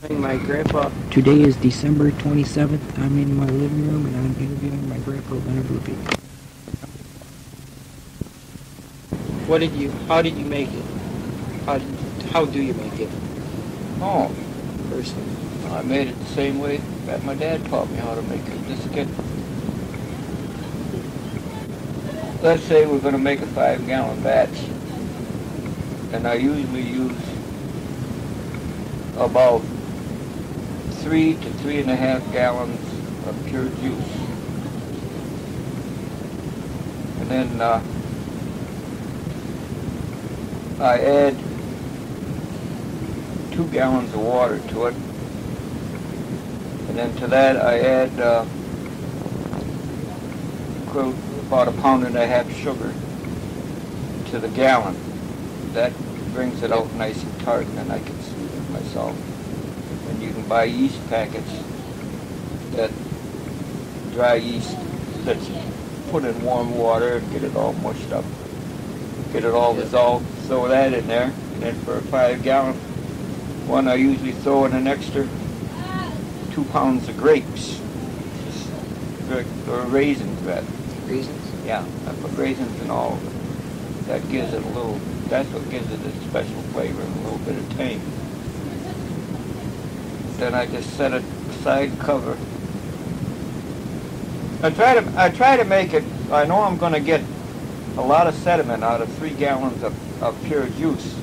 My grandpa. Today is December 27th. I'm in my living room and I'm interviewing my grandpa, Leonard Ruby. How did you make it? How do you make it? Oh, Personally. I made it the same way that my dad taught me how to make it. Just get, let's say we're going to make a 5-gallon batch, and I usually use about 3 to 3.5 gallons of pure juice. And then I add 2 gallons of water to it. And then to that I add about 1.5 pounds sugar to the gallon. That brings it out nice and tart, and then I can sweeten it myself. And you can buy yeast packets, that dry yeast that's put in warm water and get it all mushed up, get it all dissolved. Throw that in there, and then for a 5-gallon one I usually throw in an extra 2 pounds of grapes, or raisins. Raisins? Yeah, I put raisins in all of it. That gives it a little, that's what gives it a special flavor and a little bit of tang. Then I just set it aside, cover. I try to make it, I know I'm going to get a lot of sediment out of 3 gallons of pure juice.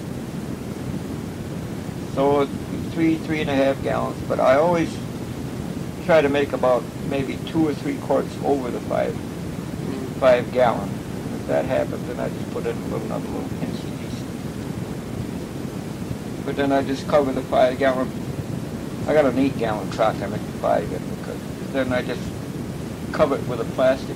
So 3.5 gallons, but I always try to make about maybe 2 or 3 quarts over the 5 gallon. If that happens, then I just put in another little pinch of yeast. But then I just cover the 5 gallon. I got an 8 gallon crock I make 5 in, because then I just cover it with a plastic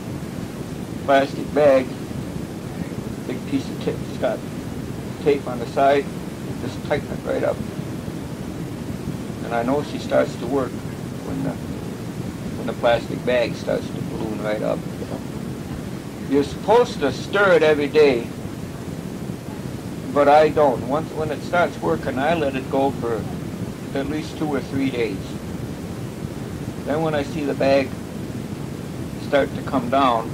bag, big piece of it's got tape on the side, just tighten it right up. And I know she starts to work when the plastic bag starts to balloon right up. You're supposed to stir it every day, but I don't. When it starts working, I let it go for at least 2 or 3 days. Then when I see the bag start to come down,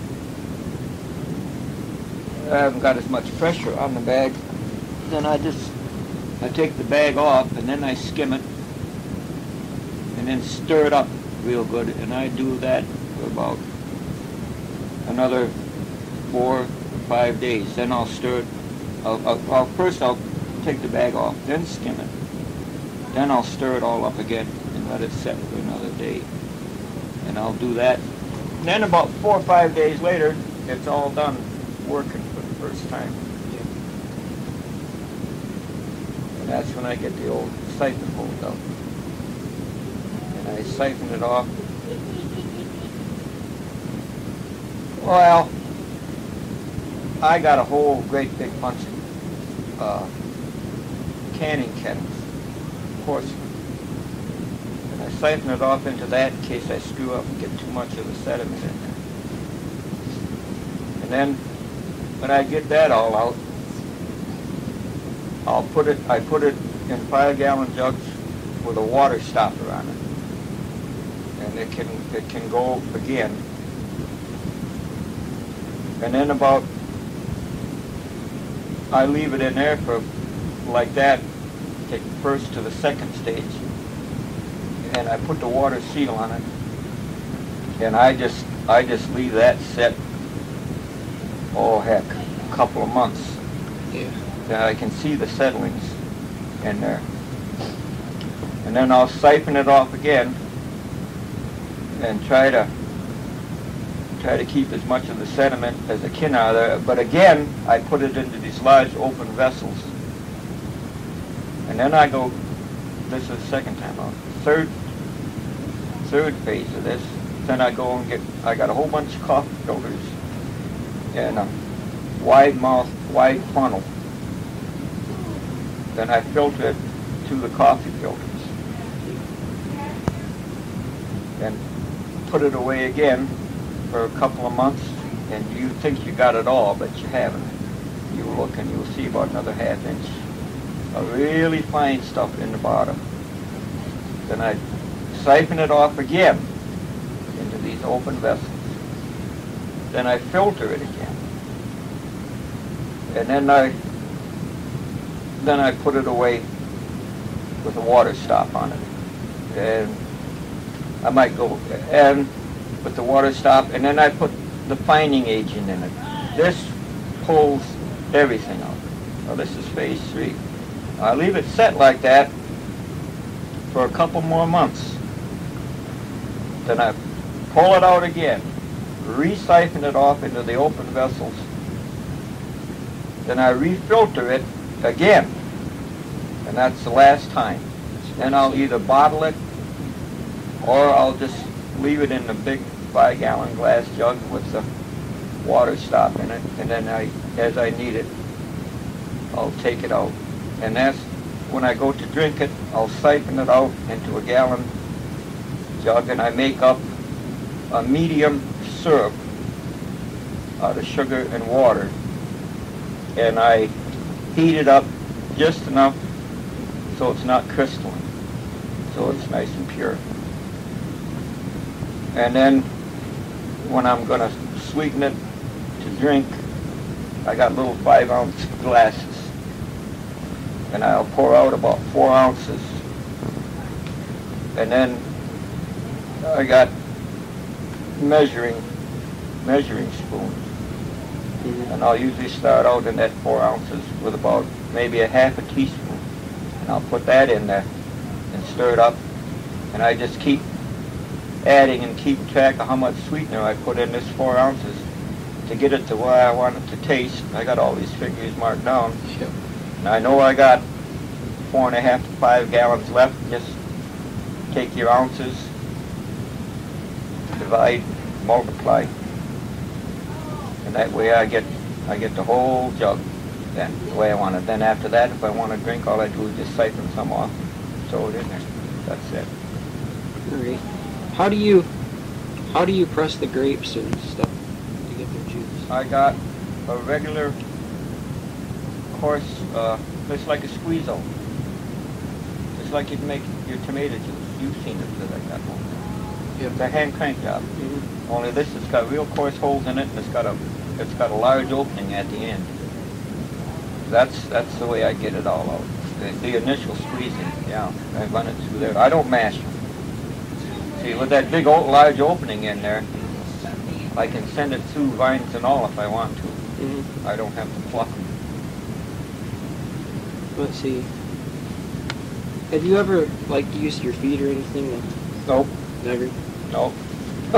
I haven't got as much pressure on the bag, then I take the bag off, and then I skim it and then stir it up real good, and I do that for about another 4 or 5 days. Then I'll stir it. First I'll take the bag off, then skim it. Then I'll stir it all up again and let it set for another day. And I'll do that. And then about 4 or 5 days later, it's all done working for the first time. And that's when I get the old siphon hose out. And I siphon it off. Well, I got a whole great big bunch of canning kettles, porcelain. And I siphon it off into that in case I screw up and get too much of the sediment in there. And then when I get that all out, I put it in 5-gallon jugs with a water stopper on it. And it can go again. And then I leave it in there for like that, take the first to the second stage, and I put the water seal on it, and I just leave that set, oh heck, a couple of months. Yeah. Then I can see the settlings in there. And then I'll siphon it off again and try to keep as much of the sediment as I can out of there. But again, I put it into these large open vessels. And then I go, this is the second time out, third phase of this. Then I go and I got a whole bunch of coffee filters and a wide funnel. Then I filter it to the coffee filters. Then put it away again for a couple of months, and you think you got it all, but you haven't. You look and you'll see about another ½ inch of really fine stuff in the bottom. Then I siphon it off again into these open vessels. Then I filter it again. And then I put it away with a water stop on it. And I might go and with the water stop, and then I put the fining agent in it. This pulls everything out. Now this is phase 3. I leave it set like that for a couple more months. Then I pull it out again, re-siphon it off into the open vessels. Then I refilter it again, and that's the last time. Then I'll either bottle it or I'll just leave it in the big 5-gallon glass jug with the water stop in it, and then as I need it, I'll take it out. And that's when I go to drink it, I'll siphon it out into a gallon jug, and I make up a medium syrup out of sugar and water, and I heat it up just enough so it's not crystalline, so it's nice and pure. And then when I'm going to sweeten it to drink, I got little 5-ounce glasses, and I'll pour out about 4 ounces. And then I got measuring spoons, and I'll usually start out in that 4 ounces with about maybe a half a teaspoon, and I'll put that in there and stir it up, and I just keep adding and keep track of how much sweetener I put in this 4 ounces to get it to where I want it to taste. I got all these figures marked down. Yep. And I know I got 4.5 to 5 gallons left. Just take your ounces, divide, multiply, and that way I get the whole jug then the way I want it. Then after that, if I want to drink, all I do is just siphon some off, throw it in there. That's it. All right. How do you press the grapes and stuff to get their juice? I got a regular course, just like a squeeze-o. Just like you'd make your tomato juice. You've seen it because I got one. Yep. It's a hand crank job. Mm-hmm. Only this has got real coarse holes in it, and it's got a large opening at the end. That's the way I get it all out. The initial squeezing, yeah, I run it through there. I don't mash them. See, with that big large opening in there, I can send it through vines and all if I want to. Mm-hmm. I don't have to pluck them. Let's see. Have you ever used your feet or anything? Nope. Never. Nope. the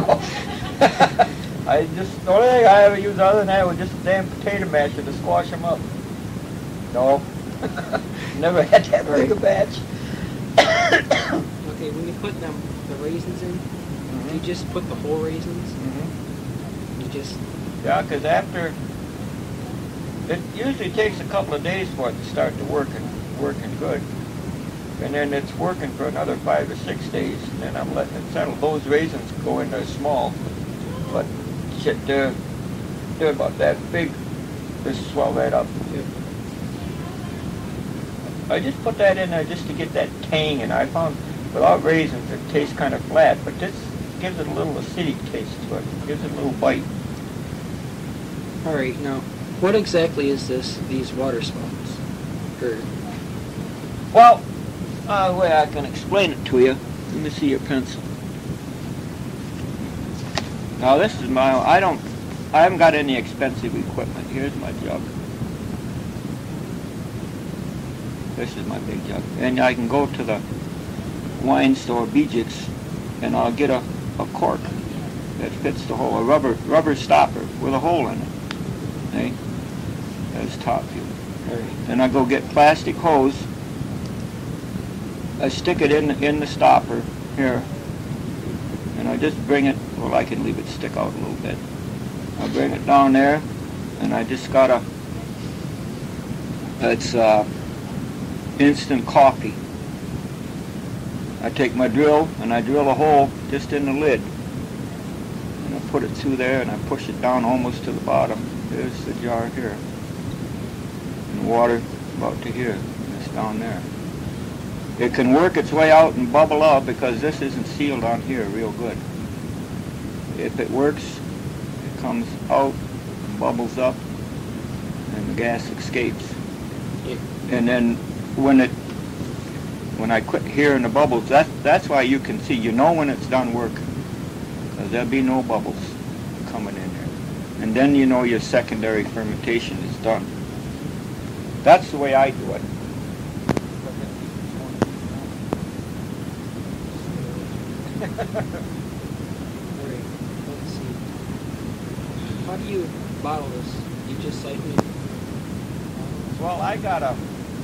only thing I ever used other than that was just a damn potato masher to squash them up. No. Never had that big a batch. Okay, when you put the raisins in, you just put the whole raisins? Mm-hmm. You just... Yeah, because after, it usually takes a couple of days for it to start to working good. And then it's working for another 5 or 6 days, and then I'm letting it settle. Those raisins go in there small, but shit, they're about that big. Just swell that up. Yep. I just put that in there just to get that tang, and I found without raisins it tastes kind of flat, but this gives it a little acidic taste to it. It gives it a little bite. All right, now, what exactly is these water spouts? Well, the way I can explain it to you, let me see your pencil. Now this is I haven't got any expensive equipment. Here's my jug. This is my big jug. And I can go to the wine store, Bijix, and I'll get a cork that fits the hole, a rubber stopper with a hole in it. See? That's top view. Right. Then I go get plastic hose. I stick it in the stopper here, and I just bring it. Well, I can leave it stick out a little bit. I bring it down there, and I just got it's instant coffee. I take my drill and I drill a hole just in the lid, and I put it through there, and I push it down almost to the bottom. There's the jar here, and water about to here. And it's down there. it can work its way out and bubble out because this isn't sealed on here real good. If it works, it comes out, bubbles up, and the gas escapes. Yeah. And then when I quit hearing the bubbles, that's why you can see, you know when it's done working, because there'll be no bubbles coming in there. And then you know your secondary fermentation is done. That's the way I do it. Great. Let's see. How do you bottle this? You just siphon it? Well, I got a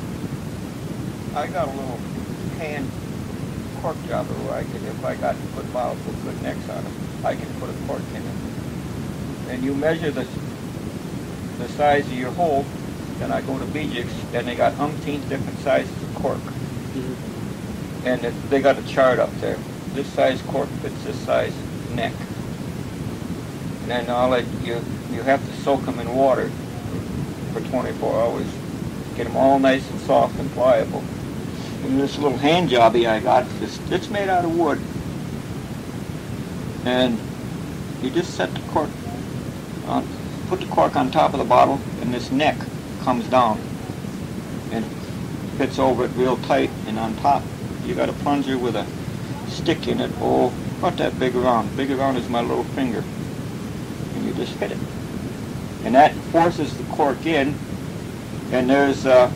little hand cork jobber where I can, if I got to put bottles with good necks on them, I can put a cork in it. And you measure the size of your hole, then I go to Bijix, and they got umpteen different sizes of cork. Mm-hmm. And they got a chart up there. This size cork fits this size neck. And then you have to soak them in water for 24 hours. Get them all nice and soft and pliable. And this little hand jobby I got, it's made out of wood. And you just set the cork on, put the cork on top of the bottle, and this neck comes down and fits over it real tight. And on top, you got a plunger with a stick in it, about that big around. Big around is my little finger. And you just hit it. And that forces the cork in, and there's a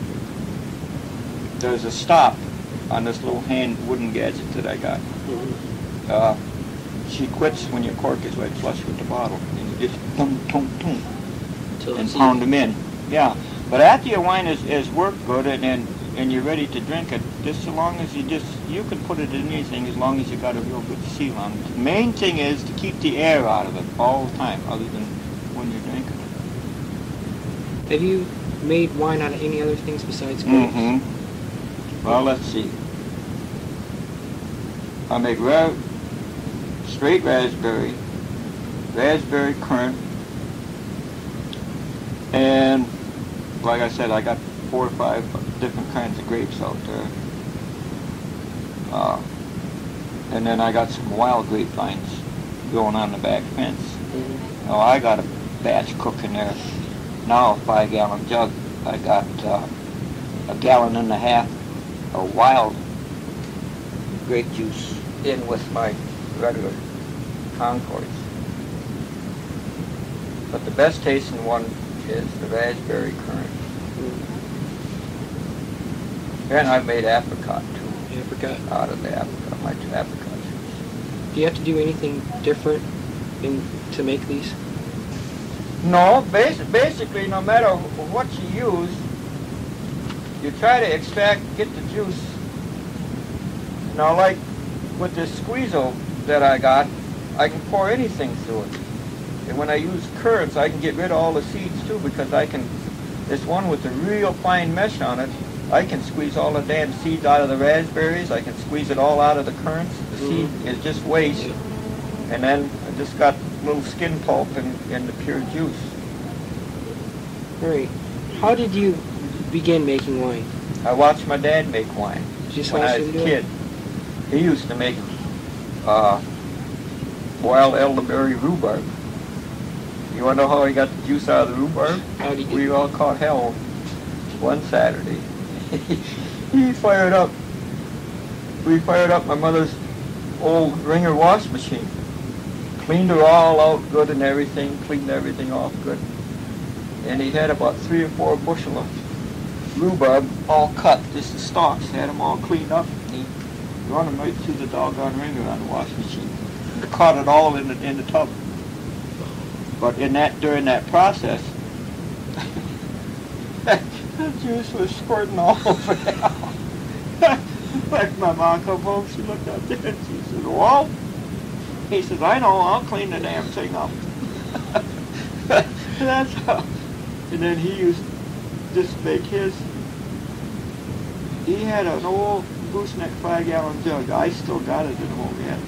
stop on this little hand wooden gadget that I got. Mm-hmm. She quits when your cork is right flush with the bottle, and you just tum, tum, tum, and pound them in. Yeah, but after your wine is worked good and you're ready to drink it, just so long as you can put it in anything as long as you got a real good seal on it. The main thing is to keep the air out of it all the time, other than when you're drinking it. Have you made wine out of any other things besides grapes? Mm-hmm. Well, let's see. I make straight raspberry, raspberry currant, and like I said, I got 4 or 5 different kinds of grapes out there. And then I got some wild grapevines growing on the back fence. Mm-hmm. Now I got a batch cooking there. Now a 5-gallon jug. I got a 1.5 gallons of wild grape juice in with my regular Concords. But the best tasting one is the raspberry currant. And I've made apricot too. Apricot? Out of the apricot, my apricot juice. Do you have to do anything different to make these? No, basically no matter what you use, you try to get the juice. Now like with this squeezo that I got, I can pour anything through it. And when I use currants, I can get rid of all the seeds too, because this one with the real fine mesh on it, I can squeeze all the damn seeds out of the raspberries. I can squeeze it all out of the currants. The seed is just waste. And then I just got little skin pulp and the pure juice. Great. How did you begin making wine? I watched my dad make wine Just when I was a kid. He used to make wild elderberry rhubarb. You want to know how he got the juice out of the rhubarb? How did he We all caught hell one Saturday. We fired up my mother's old Ringer wash machine. Cleaned her all out good and everything, cleaned everything off good. And he had about 3 or 4 bushel of rhubarb all cut, just the stalks, had them all cleaned up. He run them right through the doggone ringer on the wash machine. He caught it all in the tub. But during that process, the juice was squirting all over the house. Like my mom come home, she looked out there and she said, "Walt?" He says, "I know, I'll clean the damn thing up." That's how. And then he used to just make his. He had an old gooseneck 5-gallon jug. I still got it at home yet.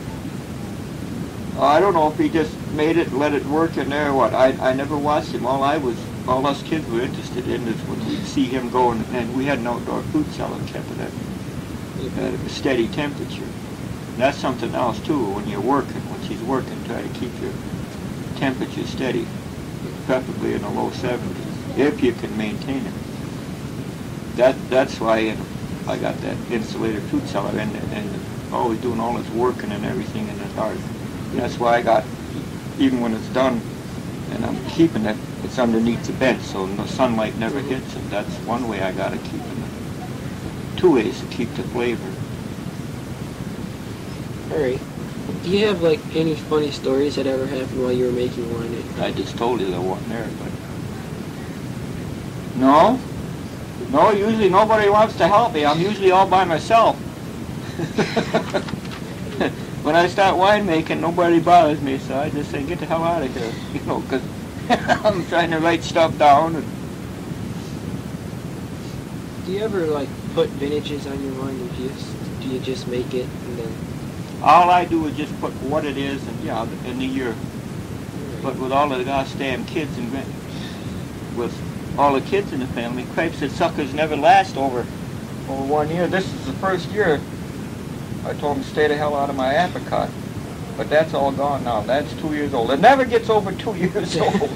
I don't know if he just made it and let it work in there or what. I never watched him. All us kids were interested in is when we'd see him go, and we had an outdoor food cellar and kept it in. at a steady temperature. That's something else too. When you're working, when she's working, try to keep your temperature steady, preferably in the low 70s, if you can maintain it. That's why I got that insulated fruit cellar, and always doing all this working and everything in the dark. That's why I got, even when it's done, and I'm keeping it, it's underneath the bench, so the sunlight never hits it. That's one way I got to keep it. Two ways to keep the flavor. Alright. Do you have, like, any funny stories that ever happened while you were making wine? I just told you there wasn't there, but... No, usually nobody wants to help me. I'm usually all by myself. When I start winemaking, nobody bothers me, so I just say, get the hell out of here, you know, because I'm trying to write stuff down. And do you ever, like, put vintages on your wine, or do you just make it and then... all I do is just put what it is and, yeah, in the year. But with all of the gosh damn kids and with all the kids in the family, crepes and suckers never last over 1 year. This is the first year I told them to stay the hell out of my apricot. But that's all gone now. That's 2 years old. It never gets over 2 years old.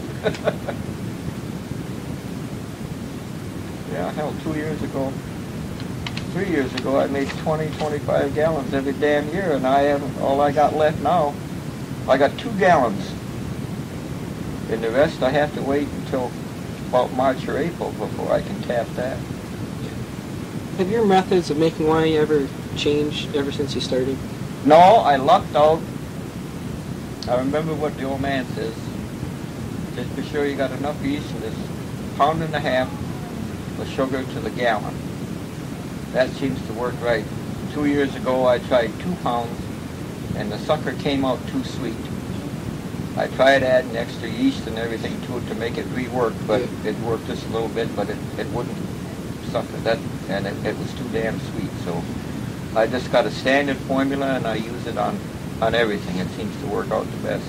Yeah, hell, 2 years ago, 3 years ago, I made 20, 25 gallons every damn year, and I haven't, all I got left now, I got 2 gallons. And the rest I have to wait until about March or April before I can tap that. Have your methods of making wine ever changed ever since you started? No, I lucked out. I remember what the old man says. Just be sure you got enough yeast in this 1.5 pounds of sugar to the gallon. That seems to work right. 2 years ago I tried 2 pounds and the sucker came out too sweet. I tried adding extra yeast and everything to it to make it rework, but it worked just a little bit, but it wouldn't sucker that, and it was too damn sweet. So I just got a standard formula and I use it on everything. It seems to work out the best.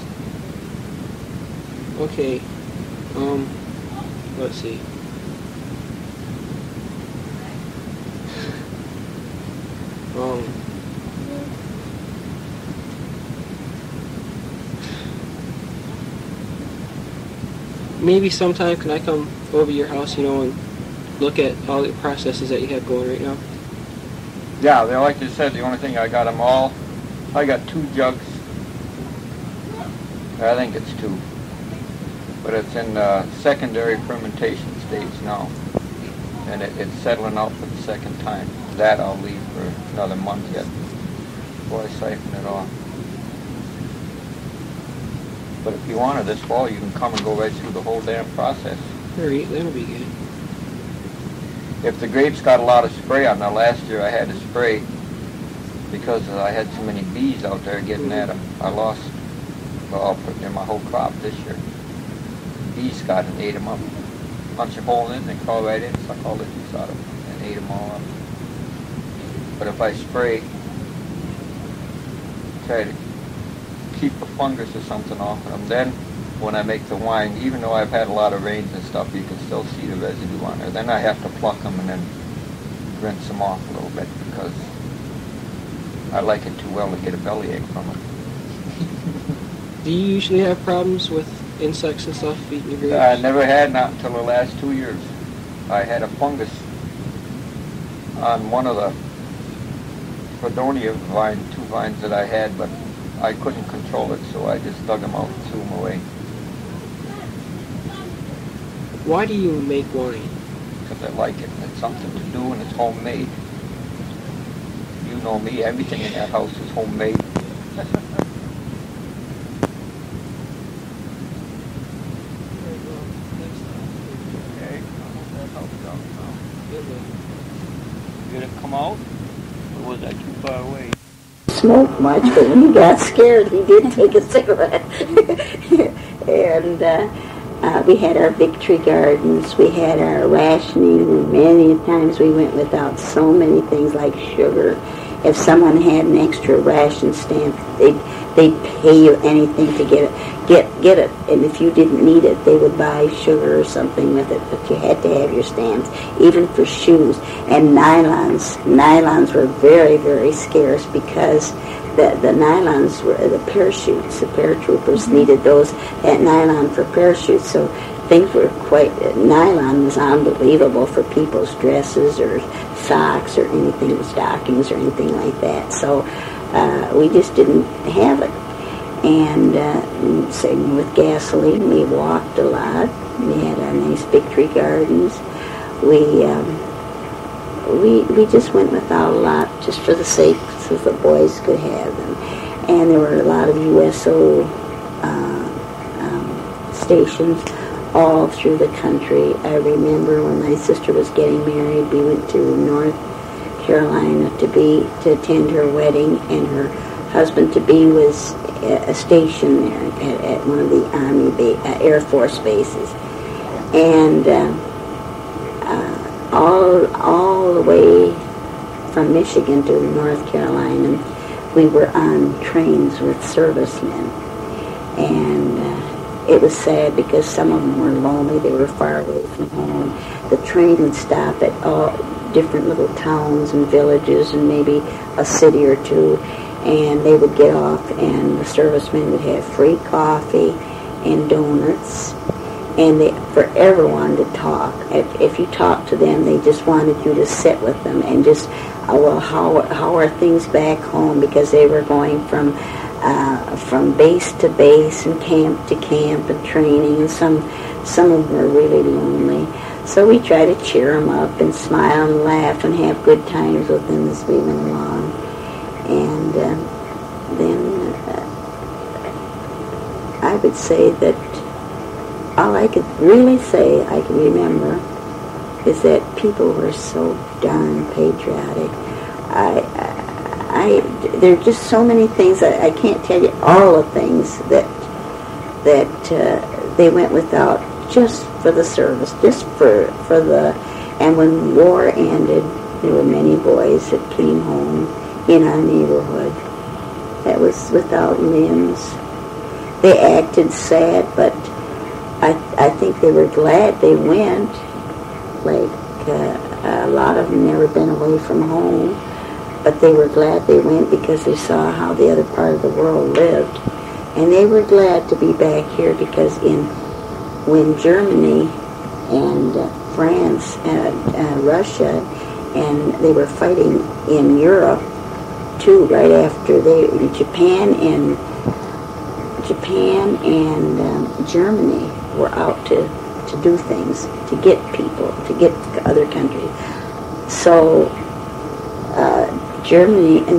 Okay. Let's see. Maybe sometime can I come over your house, and look at all the processes that you have going right now? Yeah, like you said, the only thing I got them all. I got 2 jugs. I think it's 2, but it's in secondary fermentation stage now, and it's settling out for the second time. That I'll leave for another month yet before I siphon it off. But if you want it this fall, you can come and go right through the whole damn process. Alright, that'll be good. If the grapes got a lot of spray on them, last year I had to spray because I had so many bees out there getting at them. I lost, well, in my whole crop this year. Bees got and ate them up. Punch a hole in, they crawl right in, suck all the juice out of them, and ate them all up. But if I spray, try to keep a fungus or something off of them, then when I make the wine, even though I've had a lot of rains and stuff, you can still see the residue on there. Then I have to pluck them and then rinse them off a little bit because I like it too well to get a bellyache from it. Do you usually have problems with insects and stuff eating your grapes? I never had, not until the last 2 years. I had a fungus on one of the Fredonia vine, 2 vines that I had, but I couldn't control it, so I just dug them out and threw them away. Why do you make wine? Because I like it. It's something to do and it's homemade. You know me, everything in that house is homemade. Okay, I hope that helps out now. Did it come out? Or was I too far away? Smoke much, but when he got scared, he did take a cigarette. And we had our victory gardens, we had our rationing. Many times we went without so many things like sugar if someone had an extra ration stamp, they'd pay you anything to get it. And if you didn't need it, they would buy sugar or something with it. But you had to have your stamps, even for shoes. And nylons were very, very scarce because the nylons were the parachutes. The paratroopers needed that nylon for parachutes. So things were nylon was unbelievable for people's dresses or socks or anything, stockings or anything like that. So we just didn't have it. And same with gasoline, we walked a lot. We had our nice Victory Gardens. We just went without a lot just for the sake so the boys could have them. And there were a lot of USO stations all through the country. I remember when my sister was getting married, we went to North Carolina to attend her wedding, and her husband-to-be was a station there at one of the Army Air Force bases. And all the way from Michigan to North Carolina, we were on trains with servicemen. And it was sad because some of them were lonely. They were far away from home. The train would stop at all different little towns and villages and maybe a city or two, and they would get off, and the servicemen would have free coffee and donuts, and they forever wanted to talk. If you talked to them, they just wanted you to sit with them and just, well, how are things back home? Because they were going from base to base and camp to camp and training, and some of them were really lonely. So we try to cheer them up and smile and laugh and have good times with them as we went along. And then I would say that all I could really say I can remember is that people were so darn patriotic. There are just so many things. I can't tell you all the things that they went without just for the service, just for the. And when war ended, there were many boys that came home in our neighborhood that was without limbs. They acted sad, but I think they were glad they went. Like a lot of them never been away from home, but they were glad they went because they saw how the other part of the world lived, and they were glad to be back here because when Germany and France and Russia, and they were fighting in Europe too, right after Japan and Germany were out to do things, to get people, to get other countries. So Germany and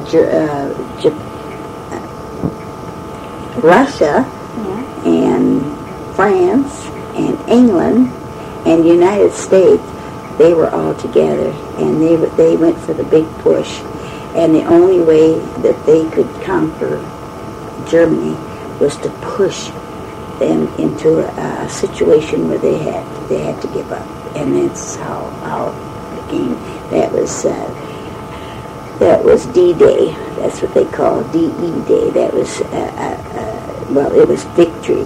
Russia and France and England and the United States, they were all together, and they went for the big push. And the only way that they could conquer Germany was to push them into a situation where they had to give up. And that's how the game. That was D-Day. That's what they call D-E Day. That was it was victory.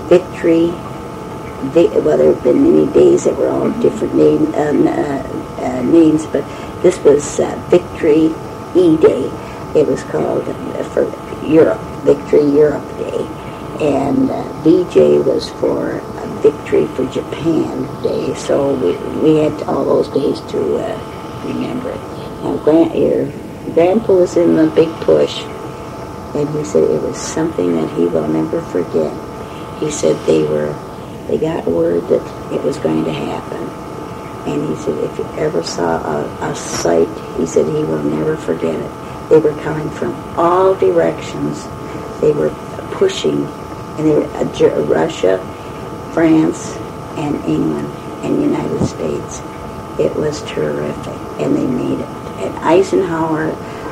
Well, there have been many days that were all different names, but this was Victory E-Day. It was called for Europe, Victory Europe Day. And VJ was for Victory for Japan Day. So we had all those days to remember it. Now, your grandpa was in the big push, and he said it was something that he will never forget. He said they got word that it was going to happen. And he said if you ever saw a sight, he said he will never forget it. They were coming from all directions. They were pushing, and they were Russia, France, and England, and the United States. It was terrific, and they made it. And Eisenhower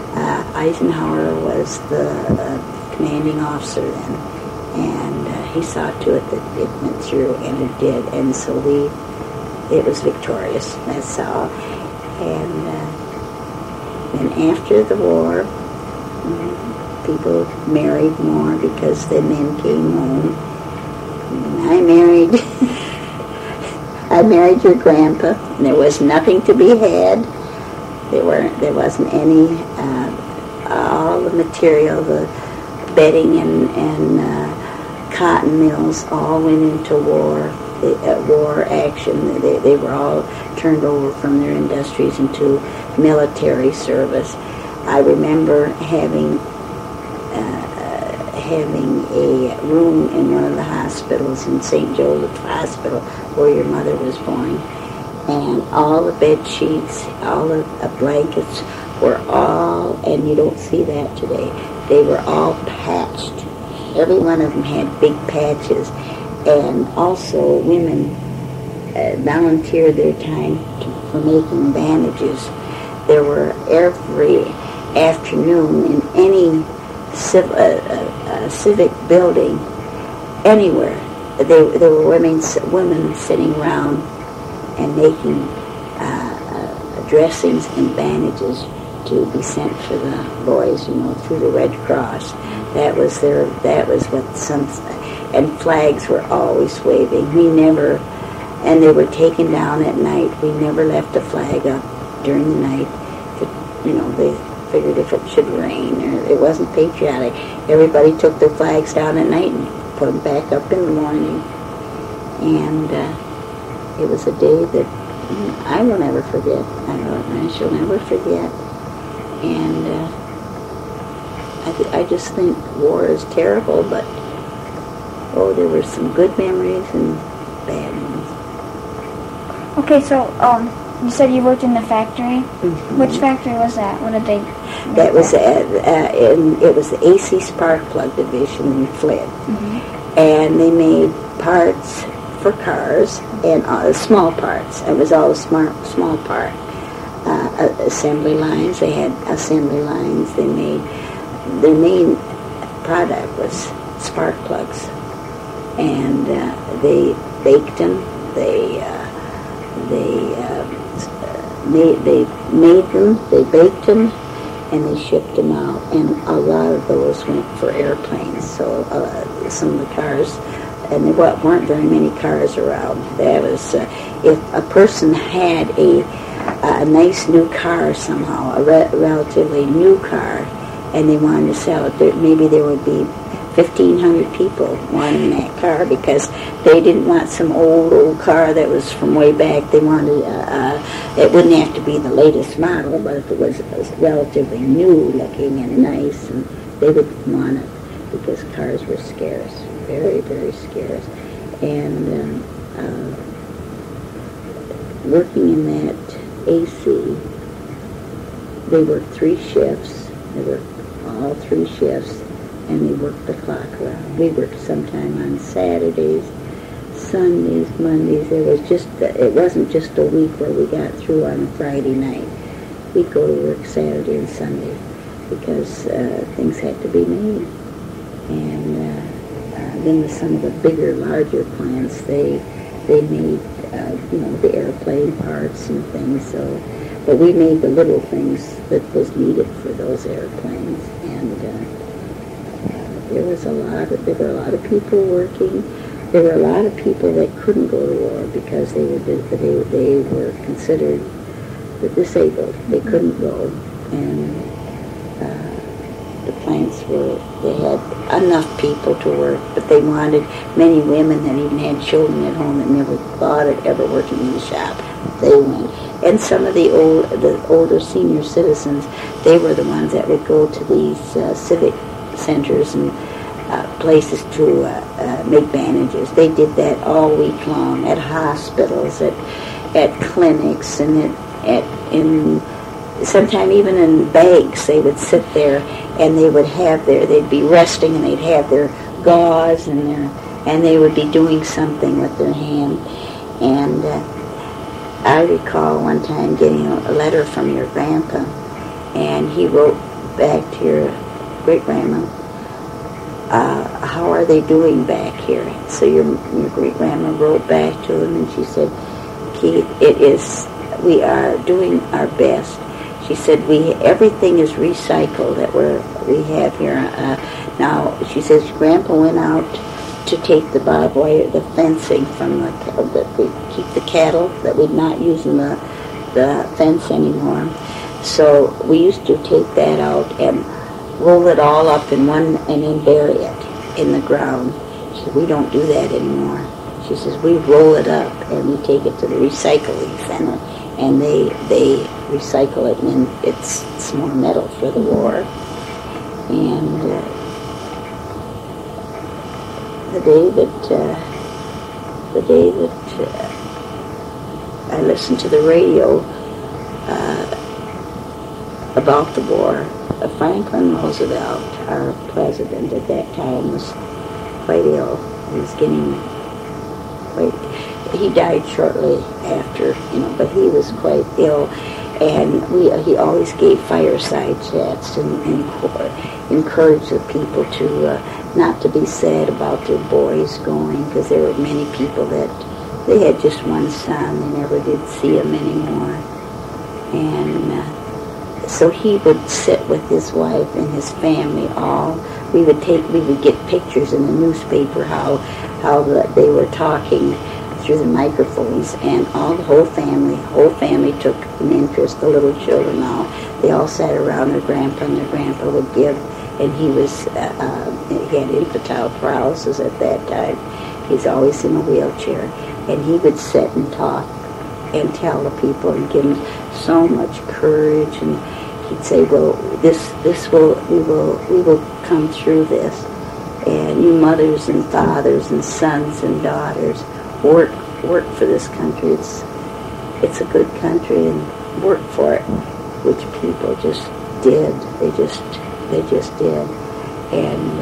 was the commanding officer then, and he saw to it that it went through, and it did. And so it was victorious. That's all. And And after the war, people married more because the men came home. And I married your grandpa, and there was nothing to be had. There wasn't any, all the material, the bedding and cotton mills all went into war action. They were all turned over from their industries into military service. I remember having a room in one of the hospitals in St. Joseph Hospital where your mother was born, and all the bed sheets, all the blankets were all, and you don't see that today, they were all patched. Every one of them had big patches, and also women volunteered their time for making bandages. There were every afternoon in any civic building, anywhere, there were women sitting around and making dressings and bandages to be sent for the boys, through the Red Cross. That was what and flags were always waving. And they were taken down at night. We never left a flag up during the night. They figured if it should rain or it wasn't patriotic, everybody took their flags down at night and put them back up in the morning. And it was a day that I will never forget. I shall never forget. And I just think war is terrible, but there were some good memories and bad ones. Okay, so you said you worked in the factory. Mm-hmm. Which factory was that? What did they? That was it was the AC Spark Plug Division in Flint, and they made parts for cars and small parts. It was all small part assembly lines. They had assembly lines. They made their main product was spark plugs, and they baked them. They made them. They baked them. And they shipped them out, and a lot of those went for airplanes. So some of the cars, and there weren't very many cars around. That was if a person had a nice new car somehow, a relatively new car, and they wanted to sell it, maybe there would be 1,500 people wanting that car because they didn't want some old car that was from way back. They wanted, it wouldn't have to be the latest model, but if it was relatively new looking and nice, and they would want it because cars were scarce, very, very scarce. And working in that AC, they worked 3 shifts. They worked all 3 shifts. And they worked the clock around. We worked sometime on Saturdays, Sundays, Mondays. It wasn't just a week where we got through on a Friday night. We'd go to work Saturday and Sunday because things had to be made. And then with some of the bigger, larger plants, they made the airplane parts and things. So, but we made the little things that was needed for those airplanes. And there were a lot of people working. There were a lot of people that couldn't go to war because they were considered disabled. They couldn't go, and the plants they had enough people to work, but they wanted many women that even had children at home that never thought of ever working in the shop. They went, and some of the older senior citizens, they were the ones that would go to these civic centers and places to make bandages. They did that all week long at hospitals, at clinics, and sometime even in bags. They would sit there and they would have they'd be resting and they'd have their gauze and they would be doing something with their hand. And I recall one time getting a letter from your grandpa, and he wrote back to your great-grandma, how are they doing back here? So your great-grandma wrote back to him, and she said, Keith, we are doing our best. She said, everything is recycled that we have here. Now, she says, Grandpa went out to take the barbed wire, the fencing from that we keep the cattle, that we're not using the fence anymore. So we used to take that out and roll it all up in one and then bury it in the ground. She said, we don't do that anymore. She says, we roll it up and we take it to the recycling center and they recycle it, and then it's more metal for the war. And the day that I listened to the radio about the war, Franklin Roosevelt, our president at that time, was quite ill. He was getting he died shortly after, but he was quite ill, and he always gave fireside chats and encouraged the people to not to be sad about their boys going, because there were many people that they had just one son, they never did see him anymore, and so he would sit with his wife and his family all. We would get pictures in the newspaper how they were talking through the microphones, and the whole family took an interest. The little children they all sat around their grandpa, and their grandpa would give, and he had infantile paralysis at that time. He's always in a wheelchair, and he would sit and talk and tell the people and give them so much courage, and he'd say, well, we will come through this, and you mothers and fathers and sons and daughters work for this country. It's a good country, and work for it, which people just did. They just did, and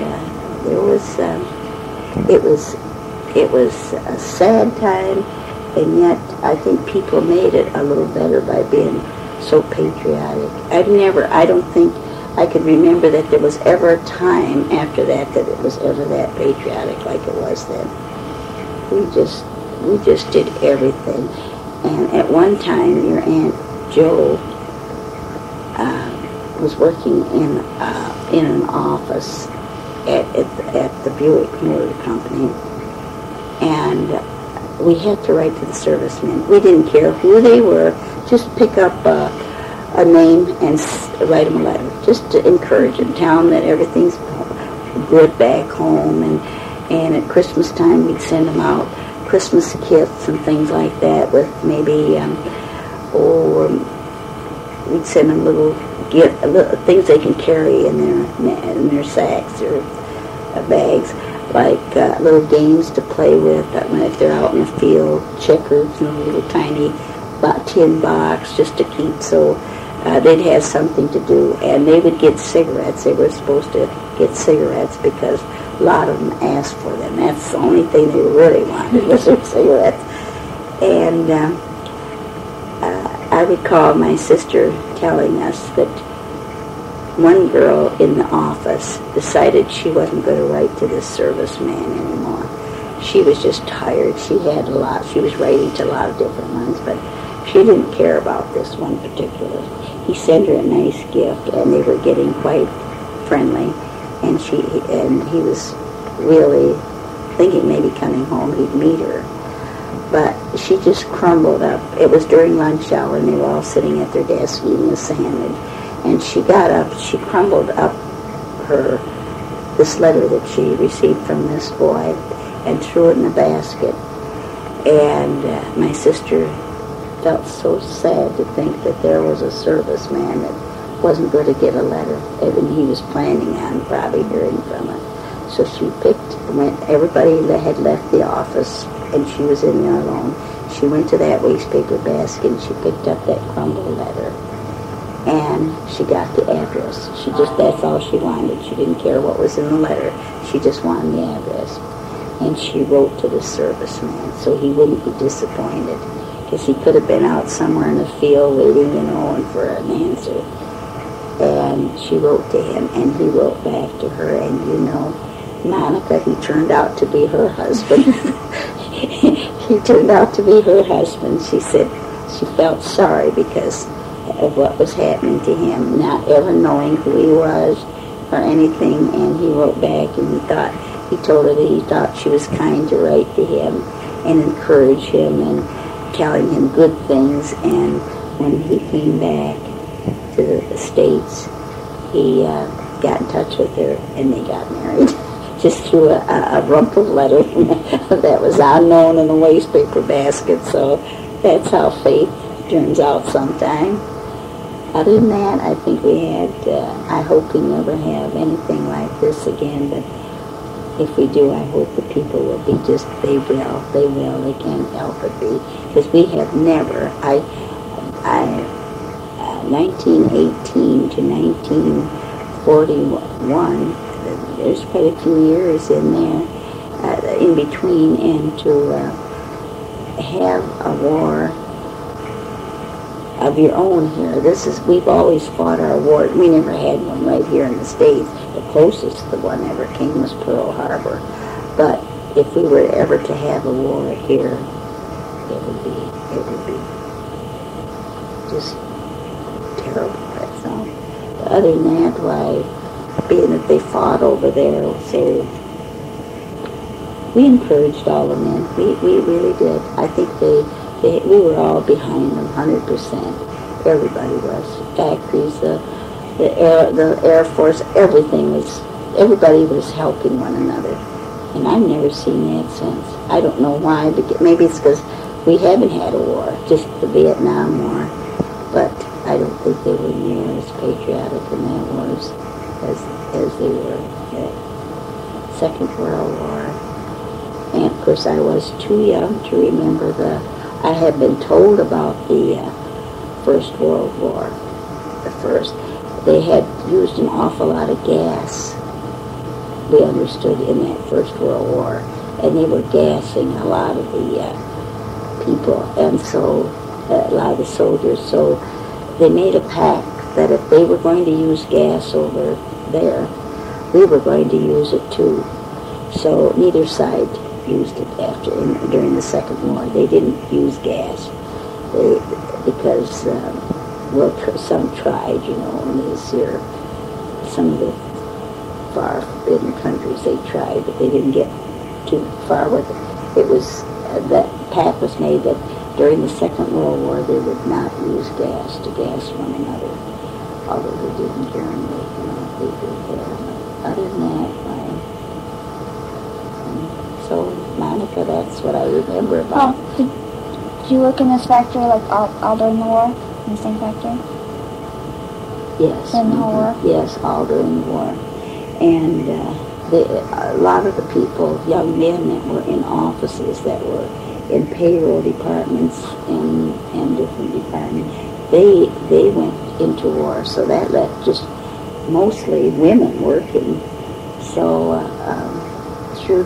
it was a sad time, and yet I think people made it a little better by being so patriotic. I don't think I could remember that there was ever a time after that it was ever that patriotic like it was then. We just did everything. And at one time, your Aunt Jo was working in an office at the Buick Motor Company, and we had to write to the servicemen. We didn't care who they were, just pick up a name and write them a letter, just to encourage them, tell them that everything's good back home, and at Christmas time we'd send them out Christmas gifts and things like that, with maybe we'd send them little things they can carry in their sacks or bags, like little games to play with if they're out in the field, checkers and a little tiny tin box just to keep, so they'd have something to do. And they would get cigarettes. They were supposed to get cigarettes because a lot of them asked for them. That's the only thing they really wanted was their cigarettes. And I recall my sister telling us that one girl in the office decided she wasn't going to write to this serviceman anymore. She was just tired. She was writing to a lot of different ones, but she didn't care about this one particular. He sent her a nice gift, and they were getting quite friendly, and he was really thinking maybe coming home he'd meet her. But she just crumbled up. It was during lunch hour, and they were all sitting at their desk eating a sandwich. And she got up, she crumbled up this letter that she received from this boy and threw it in a basket. And my sister felt so sad to think that there was a serviceman that wasn't going to get a letter, and he was planning on probably hearing from her. So she everybody had left the office, and she was in there alone. She went to that wastepaper basket, and she picked up that crumbled letter, and she got the address. That's all she wanted. She didn't care what was in the letter. She just wanted the address. And she wrote to the serviceman so he wouldn't be disappointed, because he could have been out somewhere in the field waiting, and for an answer. And she wrote to him, and he wrote back to her, and Monica, he turned out to be her husband. He turned out to be her husband. She said she felt sorry because of what was happening to him, not ever knowing who he was or anything. And he wrote back, and he told her that he thought she was kind to write to him and encourage him and telling him good things. And when he came back to the States, he got in touch with her, and they got married. Just through a rumpled letter that was unknown in a waste paper basket. So that's how faith turns out sometime. Other than that, I think we had, I hope we never have anything like this again, but if we do, I hope the people will be just, they can't help it be. Because we have never, 1918 to 1941, there's quite a few years in there, in between, and to have a war of your own here. We've always fought our war. We never had one right here in the States. The closest the one ever came was Pearl Harbor. But if we were ever to have a war here, it would be just terrible. That's all. But other than that, why, being that they fought over there, so we encouraged all the men. We really did. I think we were all behind them 100%. Everybody was. Factories, the Air Force, everybody was helping one another. And I've never seen that since. I don't know why, but maybe it's because we haven't had a war, just the Vietnam War. But I don't think they were near as patriotic in that wars as they were in the Second World War. And of course I was too young to remember I had been told about the First World War. They had used an awful lot of gas, we understood, in that First World War. And they were gassing a lot of the people, and so a lot of the soldiers. So they made a pact that if they were going to use gas over there, we were going to use it too. So neither side used it during the Second War. They didn't use gas because some tried, and some of the far forbidden countries they tried, but they didn't get too far with it. It was that pact was made that during the Second World War they would not use gas to gas one another, although they did in Germany, they did there. Other than that, so Monica, that's what I remember about. Did you work in this factory all during the war, in the same factory? Yes. During the whole war? Yes, all during the war. And a lot of the people, young men that were in offices, that were in payroll departments and different departments, they went into war. So that left just mostly women working. So through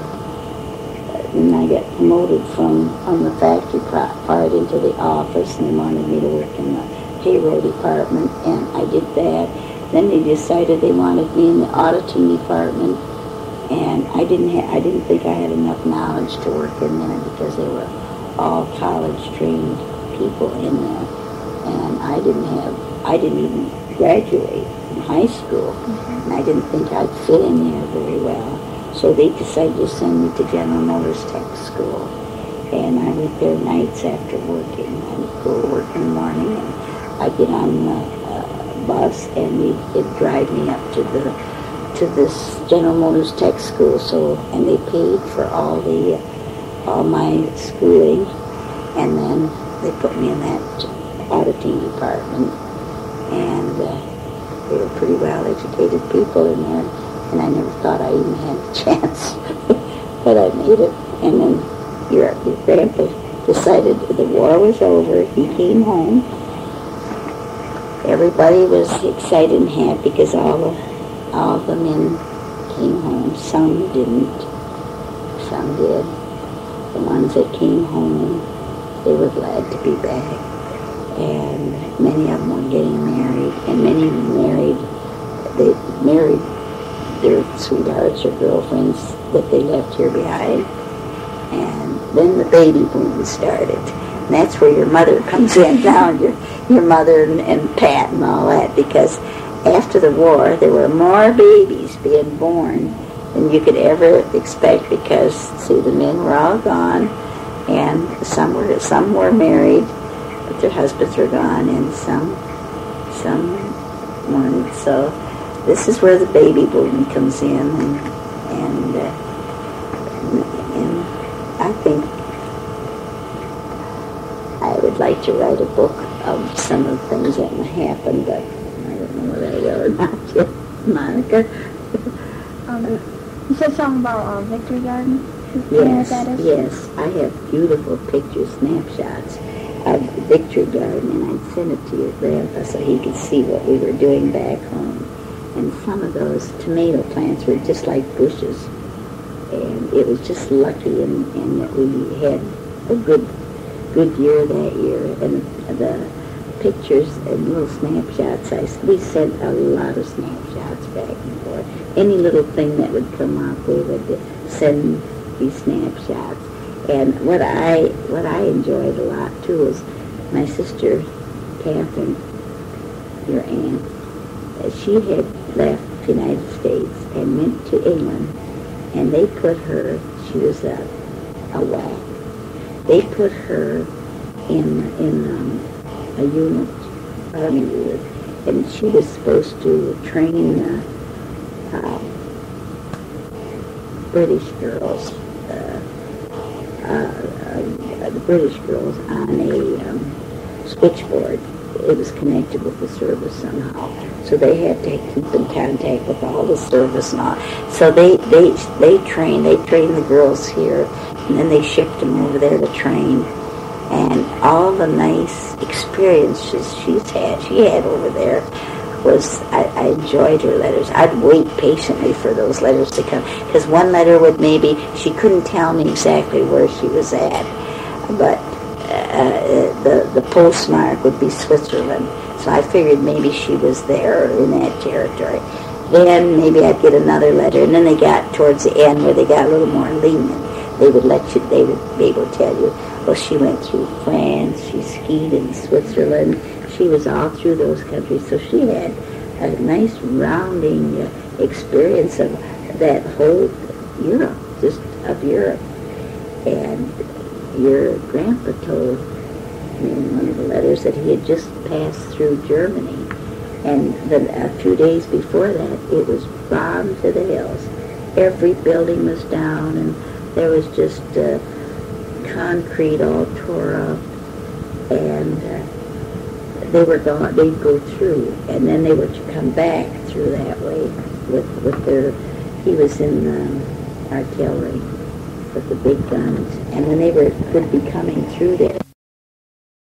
then I got promoted from the factory part into the office, and they wanted me to work in the payroll department, and I did that. Then they decided they wanted me in the auditing department, and I didn't think I had enough knowledge to work in there because they were all college-trained people in there, and I didn't even graduate from high school, and I didn't think I'd fit in there very well. So they decided to send me to General Motors Tech School, and I went there nights after working. I would go to work in the morning, and I'd get on the bus, and they'd drive me up to this General Motors Tech School. So, and they paid for all my schooling, and then they put me in that auditing department, and they were pretty well-educated people in there. And I never thought I even had a chance, but I made it. And then your grandpa decided the war was over. He came home. Everybody was excited and happy because all the men came home. Some didn't. Some did. The ones that came home, they were glad to be back. And many of them were getting married, and many they married their sweethearts or girlfriends that they left here behind. And then the baby boom started. And that's where your mother comes in now. You your mother and Pat and all that, because after the war there were more babies being born than you could ever expect, because, see, the men were all gone, and some were married, but their husbands were gone, and some weren't. So this is where the baby boom comes in, and I think I would like to write a book of some of the things that happened, but I don't know whether I will or not yet. Monica? You said something about Victory Garden? You know what that is? Yes. I have beautiful picture snapshots of Victory Garden, and I'd send it to your grandpa so he could see what we were doing back home. And some of those tomato plants were just like bushes. And it was just lucky in that we had a good year that year. And the pictures and little snapshots, we sent a lot of snapshots back and forth. Any little thing that would come up, we would send these snapshots. And what I enjoyed a lot too was my sister Catherine, your aunt. She had left the United States and went to England, and they put her. She was a WAC. They put her in a unit, army unit, and she was supposed to train British girls, the British girls on a switchboard. It was connected with the service somehow, so they had to keep in contact with all the service and all. So they trained the girls here, and then they shipped them over there to train. And all the nice experiences she had over there was, I enjoyed her letters. I'd wait patiently for those letters to come, because one letter would she couldn't tell me exactly where she was at, but the postmark would be Switzerland. So I figured maybe she was there or in that territory. Then maybe I'd get another letter, and then they got towards the end where they got a little more lenient. They would be able to tell you, well, she went through France, she skied in Switzerland, she was all through those countries. So she had a nice rounding experience of that whole Europe, just of Europe. And your grandpa told me in one of the letters that he had just passed through Germany, and a few days before that it was bombed to the hills. Every building was down, and there was just concrete all tore up, and they were gone. They'd go through, and then they were to come back through that way with their. He was in artillery with the big guns, and when they would be coming through there,